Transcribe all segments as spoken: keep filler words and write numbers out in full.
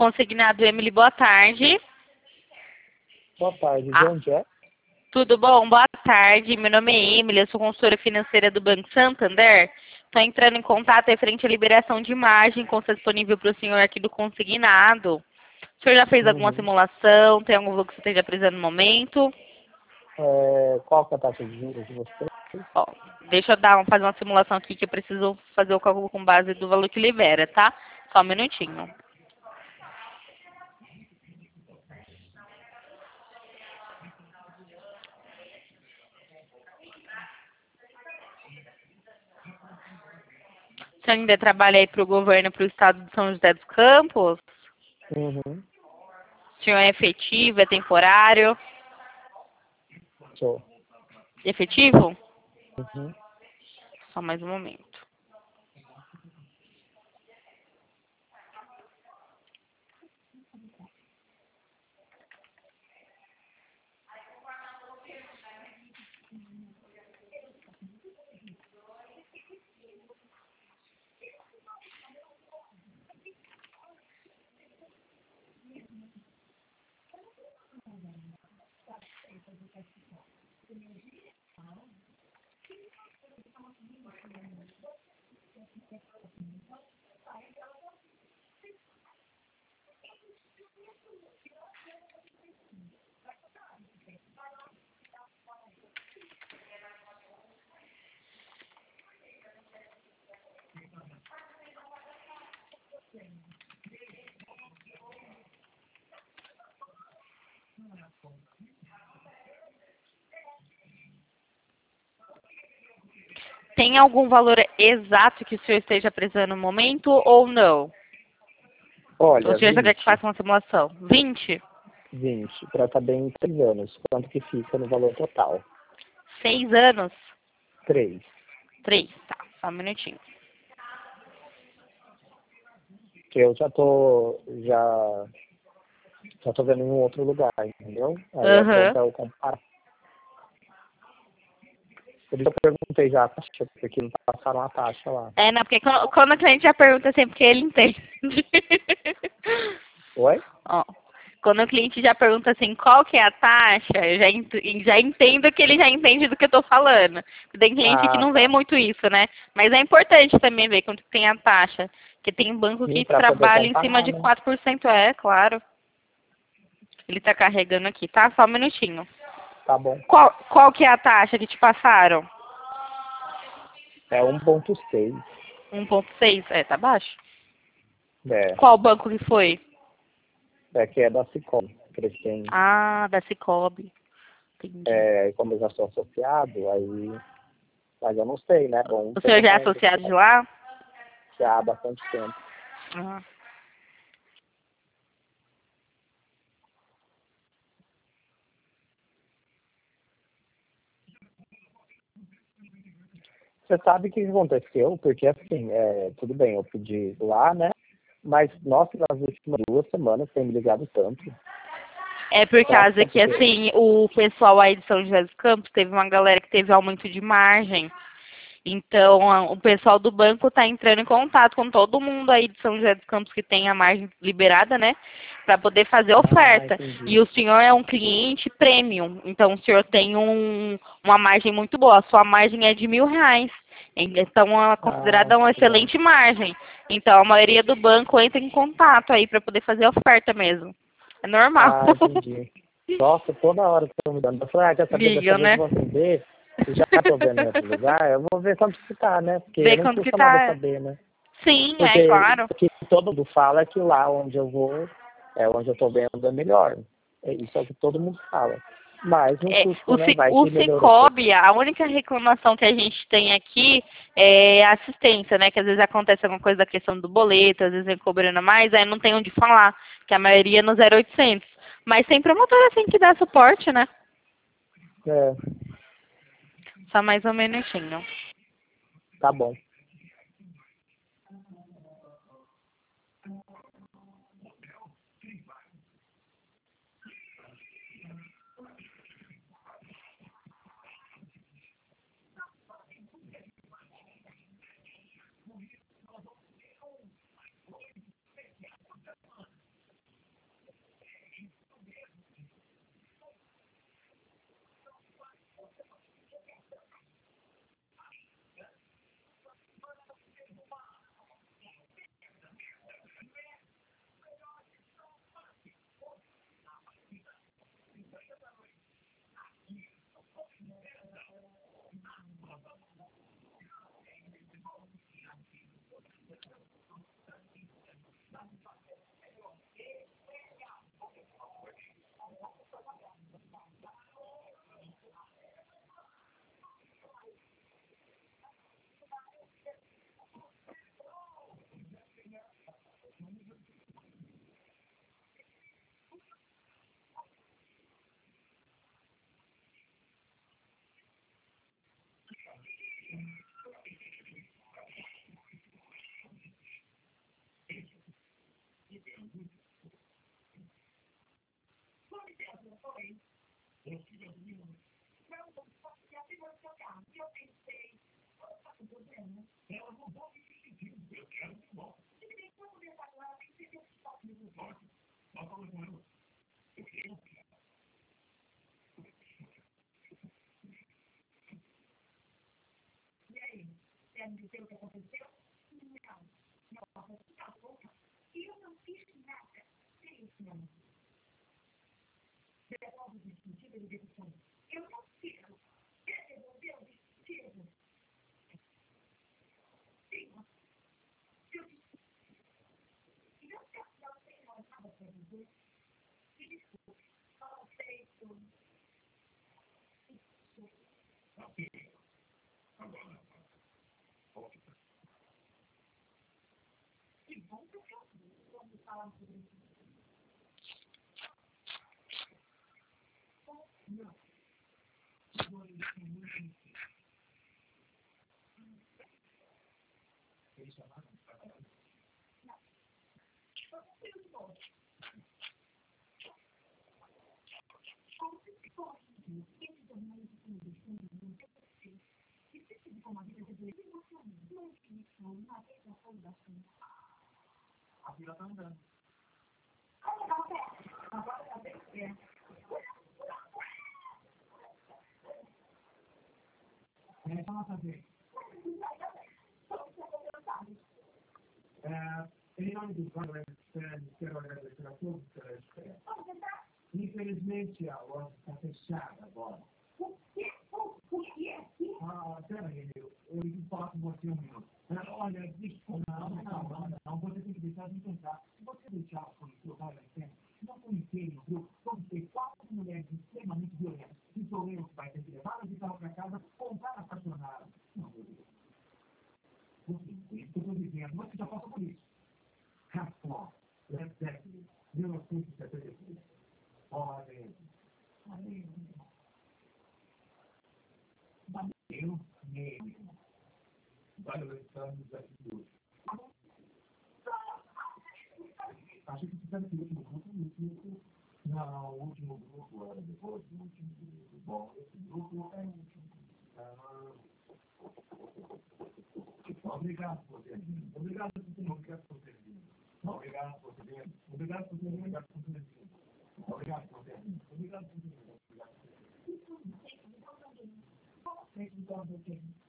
Consignado Emily, boa tarde. Boa tarde, de Ah, onde é? tudo bom? Boa tarde, meu nome é Emily, eu sou consultora financeira do Banco Santander. Estou entrando em contato referente à liberação de imagem com ser disponível para o senhor aqui do consignado. O senhor já fez alguma Uhum. simulação? Tem algum valor que você esteja precisando no momento? É, qual que é a taxa de juros de você? Ó, deixa eu dar, fazer uma simulação aqui que eu preciso fazer o cálculo com base do valor que libera, tá? Só um minutinho. O senhor ainda trabalha aí para o governo, para o estado de São José dos Campos? Uhum. O senhor é efetivo, é temporário? Sou. Efetivo? Uhum. Só mais um momento. Tem algum valor exato que o senhor esteja precisando no momento ou não? Ou o Olha, senhor só quer que vinte. faça uma simulação? vinte? vinte, para saber em três anos, quanto que fica no valor total? seis anos? Três. três, tá. Só um minutinho. Que eu já tô, já, já tô vendo em um outro lugar, entendeu? Aí é bom Aham. para eu comparar. Por isso eu perguntei já a taxa, porque não passaram a taxa lá. É, não, porque quando, quando o cliente já pergunta assim, porque ele entende. Oi? Ó, quando o cliente já pergunta assim, qual que é a taxa, eu já, ent- já entendo que ele já entende do que eu tô falando. Tem cliente que Ah, não vê tá. muito isso, né? Mas é importante também ver quanto que tem a taxa. Porque tem banco Sim, que para poder trabalha em cima comparar, de né? quatro por cento, é, claro. Ele tá carregando aqui, tá? Só um minutinho. Tá bom. Qual, qual que é a taxa que te passaram? É um ponto seis. um ponto seis? É, tá baixo. É. Qual banco que foi? É que é da Sicom, que eles têm, Ah, da Cicobi. Entendi. é, como eu já sou associado, aí, mas eu não sei, né? Bom, O senhor já é perguntar ainda, associado de lá? já há bastante tempo. Ah. Você sabe o que aconteceu? Porque assim, é, tudo bem, eu pedi lá, né? Mas, nossa, nas últimas duas semanas tem me ligado tanto. É por causa Nossa, que, porque. assim, o pessoal aí de São José dos Campos teve uma galera que teve aumento de margem. Então, a- o pessoal do banco está entrando em contato com todo mundo aí de São José dos Campos que tem a margem liberada, né? Para poder fazer Ah, oferta. entendi. E o senhor é um cliente premium. Então, o senhor tem um, uma margem muito boa. A sua margem é de mil reais. Então, é Ah, considerada uma que legal. excelente margem. Então, a maioria do banco entra em contato aí para poder fazer oferta mesmo. É normal. Ah, entendi. Nossa, toda hora que eu tô me dando. Eu falei, ah, quer saber, dessa Ligam, vez eu né? vou atender. E já tô vendo em outro lugar, eu vou ver quanto que tá, né? Porque Ver não quanto que custa nada tá. saber, né? Sim, é Porque claro. o que todo mundo fala é que lá onde eu vou, é onde eu tô vendo é melhor. É isso é o que todo mundo fala. Mas não É, custa, o, né? Ci- Vai o que melhorou. Cicobi, a única reclamação que a gente tem aqui é a assistência, né? Que às vezes acontece alguma coisa da questão do boleto, às vezes vem cobrando mais, aí não tem onde falar, que a maioria é no zero oitocentos. Mas tem promotor assim que dá suporte, né? É, Só mais um minutinho. tá bom. A fila tá andando. É só nossa vez. Em nome do Congresso, quero agradecer a todos pela espera. Infelizmente, a loja está fechada agora. Ah, peraí, eu preciso falar com você um minuto. Olha, desculpa, não, não, não, não, você tem que deixar de tentar. Se você deixar o fornecedor vai na cena, não conheci no grupo, vamos ter quatro mulheres extremamente violentas. E sou eu que vai ter que levar de carro para casa, comprar apaixonada. Não, meu Deus. Você, isso que eu estou dizendo, você já passou por isso. Rapó, Led Zeppelin, mil novecentos e setenta e três. Olha, olha, eu mesmo. Vai estamos aqui hoje. Acho que você deve ter o último grupo, o último. Não, o último grupo era depois do último grupo. Bom, esse grupo é o último. Ah, obrigado por ter vindo. Obrigado por ter vindo. Obrigado por ter vindo. Obrigado por ter vindo. Obrigado por ter vindo. Obrigado por ter vindo. Obrigado por ter vindo. Obrigado por ter vindo. Obrigado por ter vindo.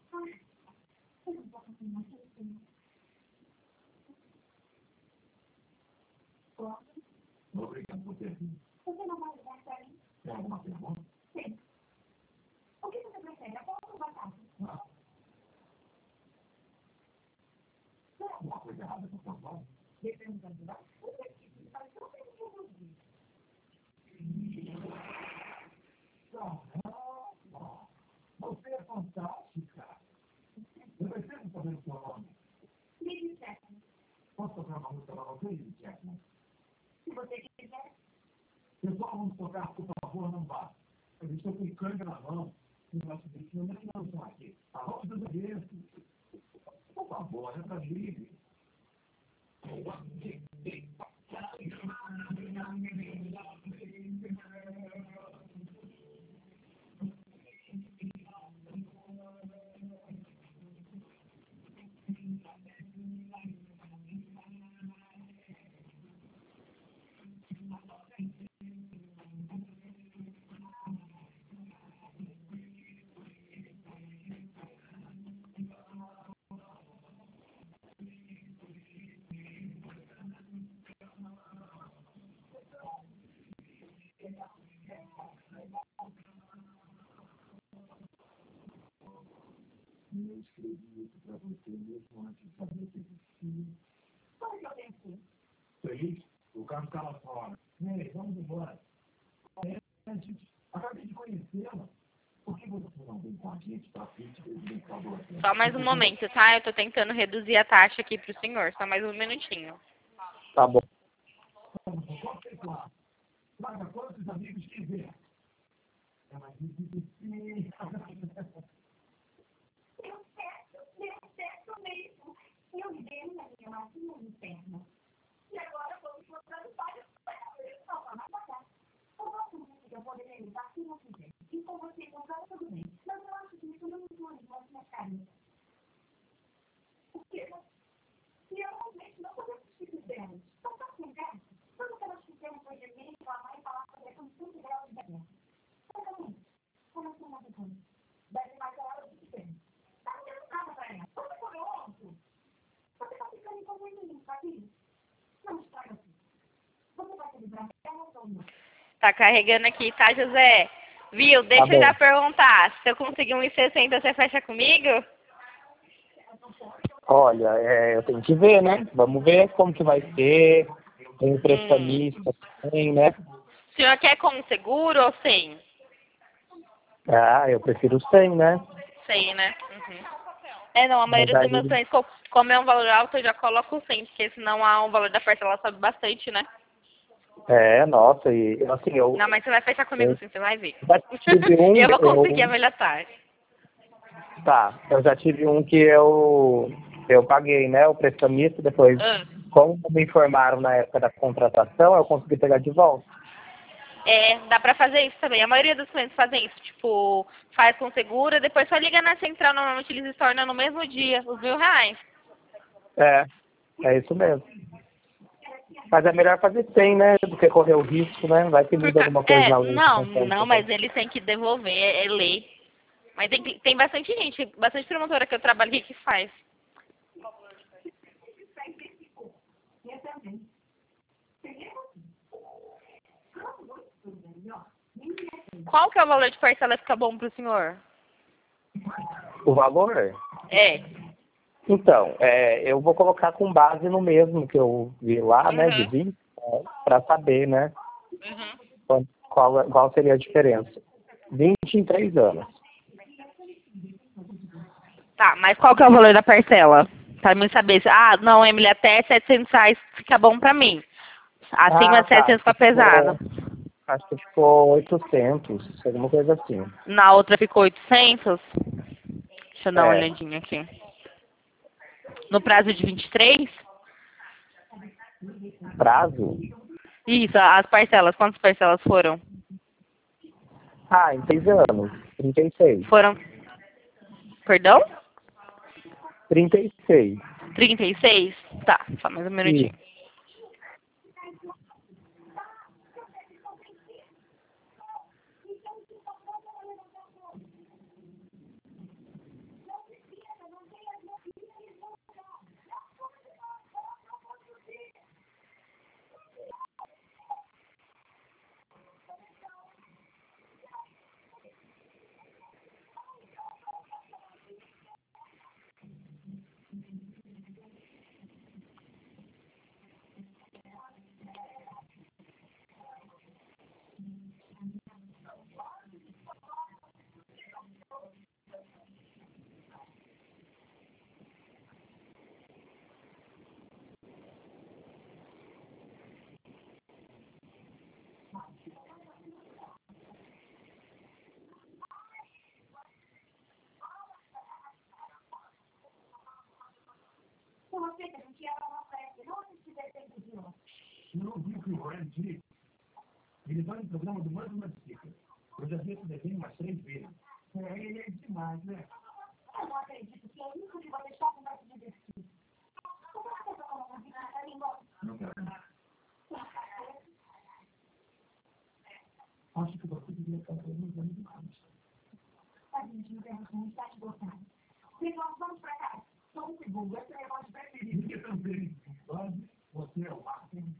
Obrigado por ter vindo. Você não vai ligar para mim? Tem alguma pergunta? Sim. O que você prefere, a porta ou batata? Ah. Tem alguma coisa errada com a sua voz? Depende da idade. Você que faz tão bem que eu vi. Caramba! Você é fantástica! Eu preciso saber o seu nome. Lily Chapman. Posso tocar uma música para você, Lily Chapman? Se você quiser. Pessoal, vamos tocar, por favor, não vá. Eu estou com câmera na mão. O nosso destino não é não estão aqui. A roda dos ambientes. Por favor, é para Lily. escrevi isso para você mesmo antes de saber que existia. Como que eu tenho que ir? Feliz? O carro está lá fora. Ei, vamos embora. É, gente, acabei de conhecê-la. Por que você não vem com a gente para frente do computador? Só mais um momento, tá? Eu tô tentando reduzir a taxa aqui pro senhor. Só mais um minutinho. Tá bom. Traga quantos amigos quiser. É mais difícil. Eu peço, eu peço mesmo. Eu dei na minha matinha interna. E agora vamos mostrar o pai. Não, vai pagar. Eu gosto muito que eu poderia levar se não quiser. E com você comprar tudo bem. Mas eu acho que isso não me pode mostrar carinho. O quê? E eu realmente não podemos se fizermos. Não está sem graça. Tudo que nós fizemos foi gemer com a mãe e falar sobre a condição de grau de guerra. Exatamente. Como assim uma vergonha? Deve mais a hora do que tem. Tá não dando nada pra ela. Você foi outro. Você tá ficando com muito aqui? Não estraga assim. Você vai se livrar dela ou não? Tá carregando aqui, tá, José? Viu? Deixa Tá eu bom. já perguntar. Se eu conseguir um e sessenta, você fecha comigo? Olha, é, eu tenho que ver, né? Vamos ver como que vai ser. Tem um prestamista, Hum. tem, né? O senhor quer com seguro ou sem? Ah, eu prefiro cem, né? Sem, né? Uhum. É, não, a Mas maioria dos meus aí, clientes, co- como é um valor alto, eu já coloco cem, porque senão a, o valor da parcela sobe bastante, né? é, nossa, e assim, eu, Não, mas você vai fechar comigo eu sim, você vai ver. já tive um, Eu vou conseguir a eu, melhor taxa. tá, eu já tive um que eu, eu paguei, né, o prestamista, depois, Ah. como me informaram na época da contratação, eu consegui pegar de volta. É, dá pra fazer isso também. A maioria dos clientes fazem isso, tipo, faz com seguro, depois só liga na central, normalmente eles tornam no mesmo dia, os mil reais. É, é isso mesmo. Mas é melhor fazer cem, né, do que correr o risco, né, vai que Por muda ca- alguma coisa É, na lei. não, não, mas eles têm que devolver, é, é lei. Mas tem, que- tem bastante gente, bastante promotora que eu trabalho aqui que faz. Qual que é o valor de parcela que fica bom pro senhor? O valor? É. Então, é, eu vou colocar com base no mesmo que eu vi lá, né, de Uhum. vinte, para saber, né, Uhum. qual, qual qual seria a diferença. vinte em três anos. Tá, mas qual que é o valor da parcela? Pra mim saber se... Ah, não, Emily, até setecentos reais fica bom pra mim. Acima Ah, de tá. setecentos fica Acho que pesado. ficou, acho que ficou oitocentos, alguma coisa assim. Na outra ficou oitocentos. Deixa eu dar uma É, olhadinha aqui. No prazo de vinte e três? prazo? Isso, as parcelas. Quantas parcelas foram? Ah, em seis anos. trinta e seis. Foram... Perdão? trinta e seis. trinta e seis? Tá, só mais um minutinho. Isso. Não viu que o Ryan disse? Ele vai no programa do Mais Uma Dica. Eu já vi esse desenho umas três vezes. É, ele é demais, né? Eu não acredito que é isso que vai deixar com se divertir. Não quero. Acho que você devia estar fazendo anos demais. A gente não está te gostando. Nós vamos pra cá. Só um segundo, esse negócio de preferido. Eu também. Você é o máximo.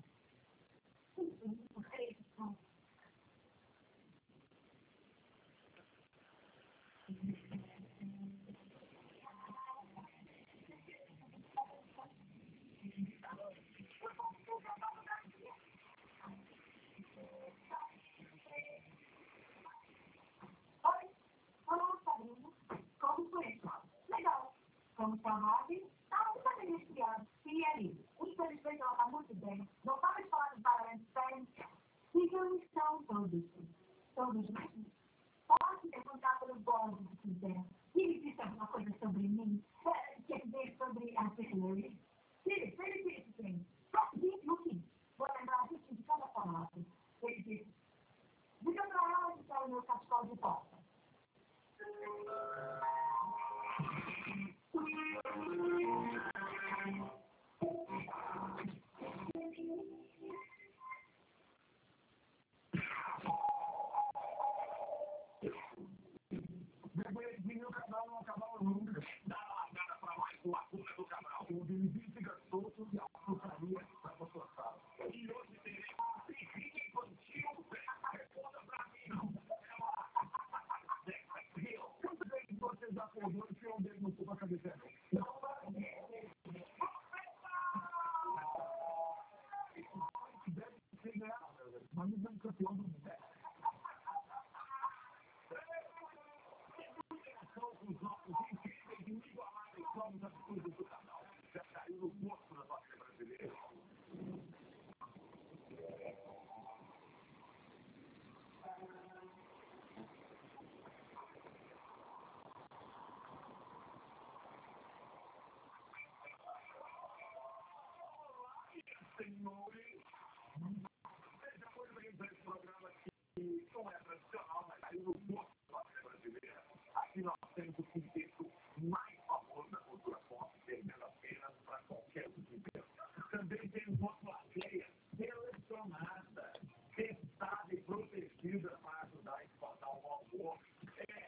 barragem, tá uma das crianças, e ali. Infelizmente, ela está muito bem. Não estava falando de parlamento sério. E eles são todos, todos mesmos. Pode perguntar pelos bons, se quiser. Se ele disse alguma coisa sobre mim, quer dizer, sobre a Secretaria. Se ele disse sim, no fim, vou lembrar disso de cada palavra. Ele disse, diga para ela que quer o meu cachecol de volta. Meu canal não acabava nunca. Dá lá, nada pra mais com a cura do canal. O Benedito fica solto e a frutaria vai pra sua sala. E hoje teremos um trichinho infantil. Responda pra mim, não. Quantas vezes você já acordou e tirou um dedo no cu pra cabeça? Não, deve ser real, mas não é campeão do mundo. Os nossos incríveis e inigualáveis somos as coisas do canal. Já caiu no gosto da família brasileira. Senhores, seja muito bem-vindo a esse programa que não é tradicional, mas caiu no gosto da família brasileira. Aqui nós temos o quinteto mais famoso da cultura pop, perdendo apenas para qualquer quinteto. Também temos uma plateia selecionada, testada e protegida para ajudar a espantar o mau humor. É.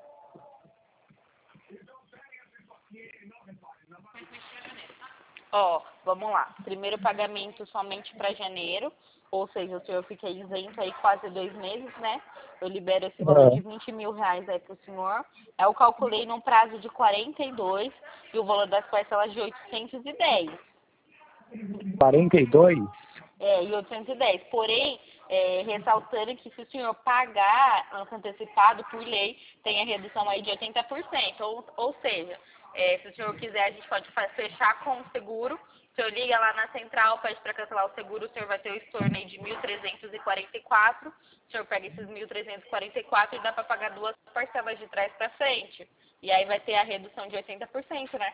Então, peguem isso aqui e não reparem, não vai. Ó, vamos lá. Primeiro pagamento somente para janeiro, ou seja, o senhor fica isento aí quase dois meses, né? Eu libero esse valor de vinte mil reais aí para o senhor. Eu calculei num prazo de quarenta e dois e o valor das parcelas de oitocentos e dez. quarenta e dois? É, e oitocentos e dez. Porém, é, ressaltando que se o senhor pagar antecipado por lei, tem a redução aí de oitenta por cento. Ou, ou seja, é, se o senhor quiser, a gente pode fechar com o seguro. O senhor liga lá na central, pede para cancelar o seguro, o senhor vai ter o estorno aí de mil trezentos e quarenta e quatro. O senhor pega esses mil trezentos e quarenta e quatro e dá para pagar duas parcelas de trás para frente. E aí vai ter a redução de oitenta por cento, né?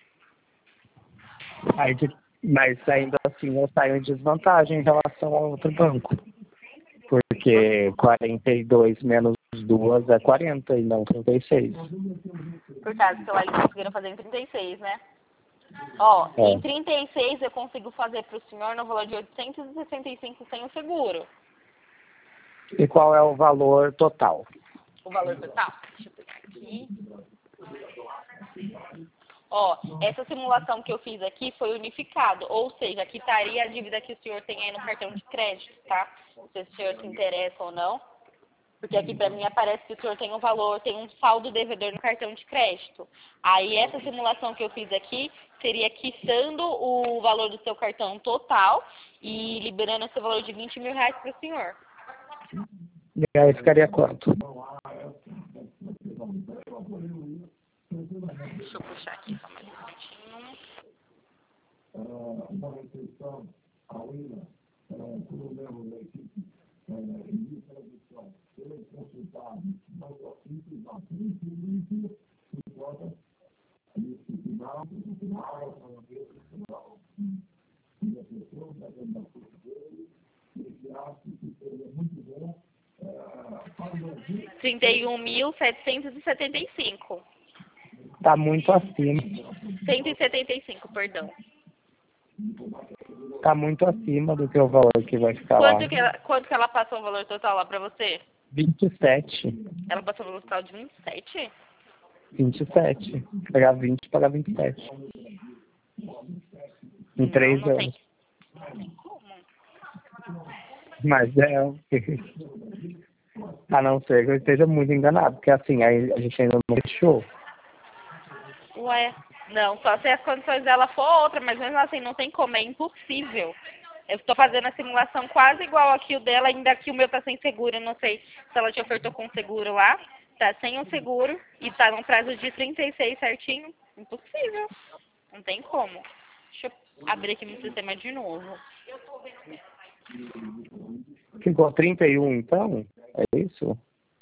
Aí, mas ainda assim eu saio em desvantagem em relação ao outro banco. Porque quarenta e dois menos duas é quarenta e não trinta e seis. Por causa que lá eles conseguiram fazer em trinta e seis, né? Ó, É. em trinta e seis eu consigo fazer para o senhor no valor de oitocentos e sessenta e cinco sem o seguro. E qual é o valor total? O valor total? Deixa eu pegar aqui. Ó, essa simulação que eu fiz aqui foi unificado, ou seja, aqui estaria a dívida que o senhor tem aí no cartão de crédito, tá? Não sei se o senhor se interessa ou não, porque aqui para mim aparece que o senhor tem um valor, tem um saldo devedor no cartão de crédito. Aí essa simulação que eu fiz aqui seria quitando o valor do seu cartão total e liberando esse valor de vinte mil reais para o senhor. E aí ficaria quanto? Deixa eu puxar aqui só mais um minutinho. Uma refeição, a Willa, por um membro da equipe, de tradução, foi consultado, não só simples, mas muito, por conta desse final, do final, e a pessoa está dando a coisa dele, e ele acha que seria muito bom para o Brasil. trinta e um mil setecentos e setenta e cinco. Está muito acima. cento e setenta e cinco, perdão. Está muito acima do que o valor que vai ficar Quanto lá. que ela, quanto que ela passou o valor total lá pra você? vinte e sete. Ela passou o valor total de vinte e sete? vinte e sete. Pegar vinte e pagar vinte e sete. Em Não, três não tem, anos. não tem como. Mas é o que... A não ser que eu esteja muito enganado, porque assim, aí a gente ainda não fechou. Ué, não, só se as condições dela for outra, mas mesmo assim não tem como, é impossível. Eu estou fazendo a simulação quase igual aqui o dela, ainda que o meu tá sem seguro, eu não sei se ela te ofertou com seguro lá. Tá sem o seguro e tá num prazo de trinta e seis certinho, Impossível. Não tem como. Deixa eu abrir aqui no sistema de novo. Ficou trinta e um, então? É isso?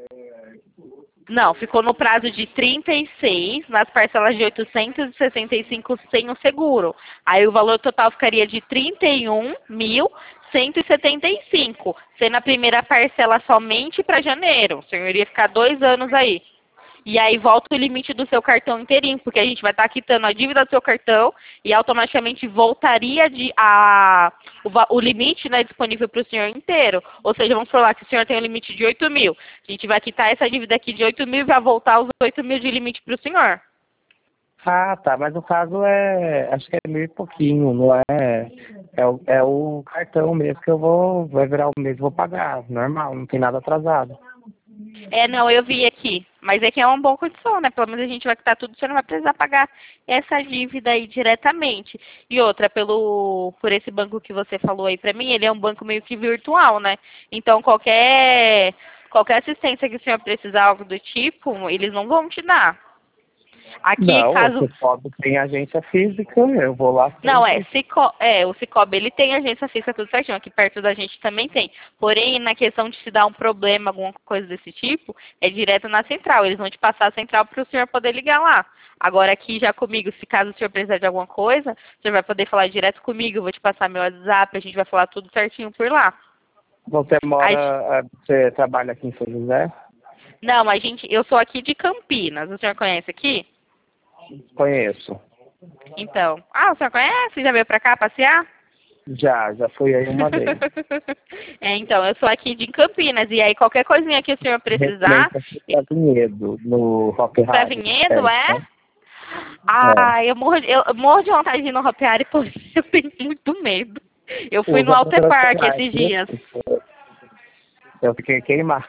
Não, ficou no prazo de trinta e seis, nas parcelas de oitocentos e sessenta e cinco sem o seguro. Aí o valor total ficaria de trinta e um mil cento e setenta e cinco, sendo a primeira parcela somente para janeiro. O senhor iria ficar dois anos aí. E aí volta o limite do seu cartão inteirinho, porque a gente vai estar quitando a dívida do seu cartão e automaticamente voltaria de, a, o, o limite, né, disponível para o senhor inteiro. Ou seja, vamos falar que o senhor tem um limite de oito mil. A gente vai quitar essa dívida aqui de oito mil e vai voltar os oito mil de limite para o senhor. Ah, tá, mas no caso é, acho que é meio pouquinho, não é, é, o- é o cartão mesmo que eu vou, vai virar o mês e vou pagar, normal, não tem nada atrasado. É, não, eu vi aqui. Mas é que é uma boa condição, né? Pelo menos a gente vai quitar tudo, você não vai precisar pagar essa dívida aí diretamente. E outra, pelo, por esse banco que você falou aí pra mim, ele é um banco meio que virtual, né? Então qualquer, qualquer assistência que o senhor precisar, algo do tipo, eles não vão te dar. Aqui, Não, caso... o Cicobi tem agência física, eu vou lá Não, é, sempre. Cico, é, o Cicobi, ele tem agência física tudo certinho, aqui perto da gente também tem. Porém, na questão de se dar um problema, alguma coisa desse tipo, é direto na central. Eles vão te passar a central para o senhor poder ligar lá. Agora aqui já comigo, se caso o senhor precisar de alguma coisa, o senhor vai poder falar direto comigo, eu vou te passar meu WhatsApp, a gente vai falar tudo certinho por lá. Você Aí- mora, ah, você trabalha aqui em São José? não, a gente, eu sou aqui de Campinas, o senhor conhece aqui? Conheço. Então, ah, o senhor conhece? Já veio pra cá passear? Já, já fui aí uma vez. É, então, eu sou aqui de Campinas, e aí qualquer coisinha que o senhor precisar, Recentemente fui pra Vinhedo, no Rock pra Harry. Vinhedo, é? né? Ah, eu morro, de- eu morro de vontade de ir no Hopi Hari, porém eu tenho muito medo. Eu fui no Usa Alter Park protetor esses solar, dias. né? Eu fiquei queimado.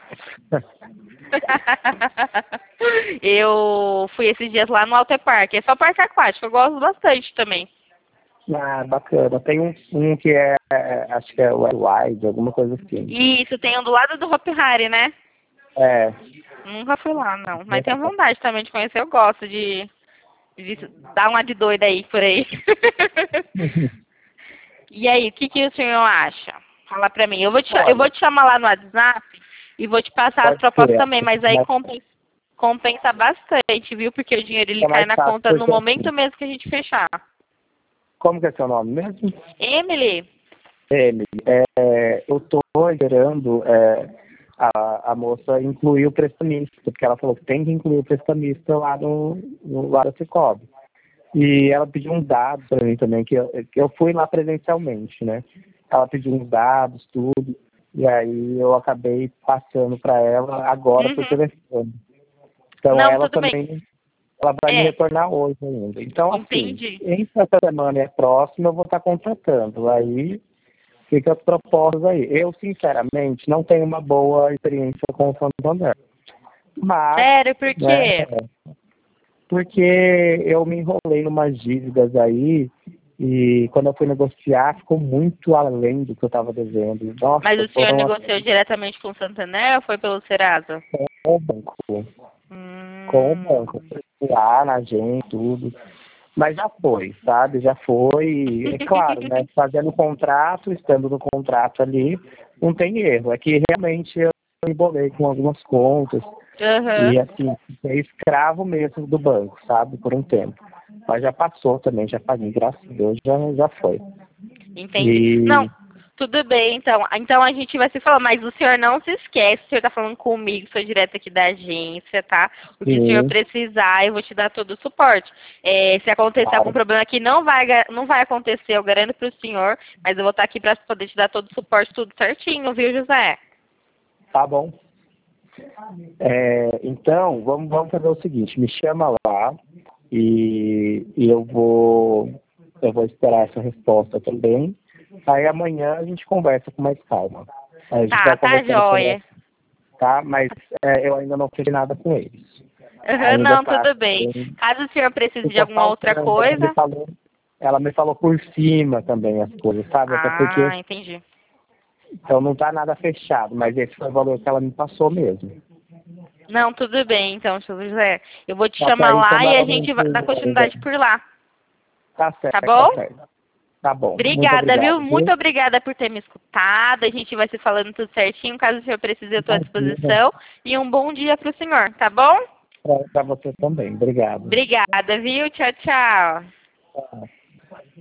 Eu fui esses dias lá no Alter Park. É só parque aquático, eu gosto bastante também. Ah, bacana. Tem um, um que é, é, acho que é o Wide, alguma coisa assim. Isso, tem um do lado do Hopi Hari, né? É. Nunca fui lá, não. Mas tenho vontade também de conhecer, eu gosto de, de dar uma de doida aí por aí. E aí, o que, que o senhor acha? Fala pra mim. Eu vou te, eu vou te chamar lá no WhatsApp e vou te passar as Pode propostas ser. também, mas aí Mas compensa, compensa bastante, viu? Porque o dinheiro ele é cai mais na fácil, conta no porque momento assim, mesmo que a gente fechar. como que é seu nome mesmo? Emily, Emily, é, eu estou esperando é, a, a moça incluir o prestamista, porque ela falou que tem que incluir o prestamista lá no, no lá da Cicobi. E ela pediu uns dados para mim também, que eu, que eu fui lá presencialmente, né? Ela pediu uns dados, tudo, e aí eu acabei passando para ela agora por uhum. telefone. Então Não, ela tudo bem. também, ela vai me É, retornar hoje ainda. Então, assim, entendi. entre essa semana e a próxima eu vou estar contratando. Aí fica as propostas aí. Eu, sinceramente, não tenho uma boa experiência com o Santander. Mas, Sério, por né, quê? porque eu me enrolei em umas dívidas aí e quando eu fui negociar ficou muito além do que eu estava devendo. Nossa, Mas o senhor foram negociou diretamente com o Santander ou foi pelo Serasa? com o banco. Com o banco. Hum, Eu fui lá na gente, tudo. Mas já foi, sabe? Já foi. É claro, né? Fazendo o contrato, estando no contrato ali, não tem erro. É que realmente eu me embolei com algumas contas. aham. E assim, fiquei escravo mesmo do banco, sabe? Por um tempo. Mas já passou também, já paguei, graças a Deus, já, já foi. Entendi. Não, E tudo bem, então. Então a gente vai se falar, mas o senhor não se esquece, o senhor tá falando comigo, sou direto aqui da agência, tá? O que o senhor sim, precisar, eu vou te dar todo o suporte. É, se acontecer algum claro, problema aqui, não vai, ga- não vai acontecer, eu garanto pro senhor, mas eu vou estar aqui para poder te dar todo o suporte, tudo certinho, viu, José? tá bom. É, então, vamos, vamos fazer o seguinte, me chama lá e, e eu vou eu vou esperar essa resposta também. Aí amanhã a gente conversa com mais calma. A gente Tá, vai tá conversando sobre joia. essa, tá? Mas é, eu ainda não fiz nada com eles. Aham, Ainda não, tá. tudo bem. Caso o senhor precise de Fica alguma outra faltando. Ela me coisa. falou, ela me falou por cima também as coisas, sabe? Até porque Ah, entendi. então não tá nada fechado, mas esse foi o valor que ela me passou mesmo. Não, tudo bem, então, seu José. Eu vou te Tá chamar certo, lá então, e a novamente, gente vai dar continuidade por lá. Tá certo, Tá bom? tá certo. Tá bom. Muito Obrigada, obrigado, viu? Muito obrigada por ter me escutado. A gente vai se falando tudo certinho. Caso o senhor precise, eu estou à disposição. E um bom dia para o senhor, tá bom? Para você também. Obrigado. Obrigada, viu? Tchau, tchau. Tchau.